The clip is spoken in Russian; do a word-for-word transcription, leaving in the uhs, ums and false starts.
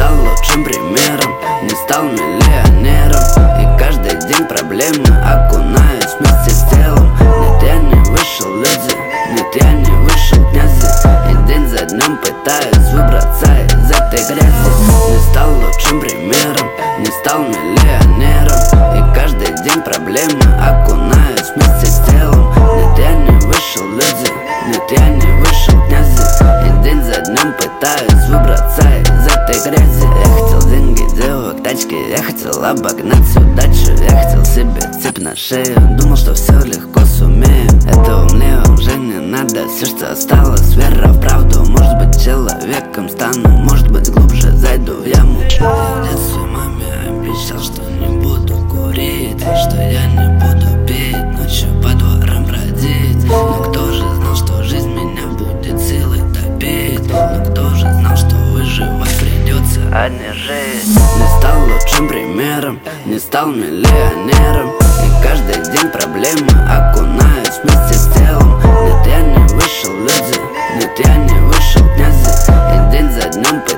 стал лучшим примером, не стал миллионером. И каждый день проблемы окунаюсь вместе с телом. Нет, я не вышел, люди, нет, я не вышел, князи. И день за днем пытаюсь выбраться из этой грязи. Не стал лучшим примером, не стал миллионером. И каждый день проблемы окунаюсь вместе с телом. Нет, я не вышел, люди, нет, я не вышел, князи. И день за днем пытаюсь выбраться из этой грязи. Я хотел деньги, девок, тачки, я хотел обогнать удачу. Я хотел себе цепь на шею, думал, что все легко сумею. Этого мне уже не надо, все, что осталось, вера в правду. Может быть, человеком стану, может быть, глубже зайду в яму. Я в детстве маме обещал, что не буду курить, что я не буду пить, ночью по дворам бродить. Но кто же знал, что жизнь меня будет силой топить? Но кто же знал, что выживать придется, а не жить? Не стал лучшим примером, не стал миллионером. И каждый день проблемы окунаюсь вместе с телом. Нет, я не вышел, люди, нет, я не вышел, князи. И день за днем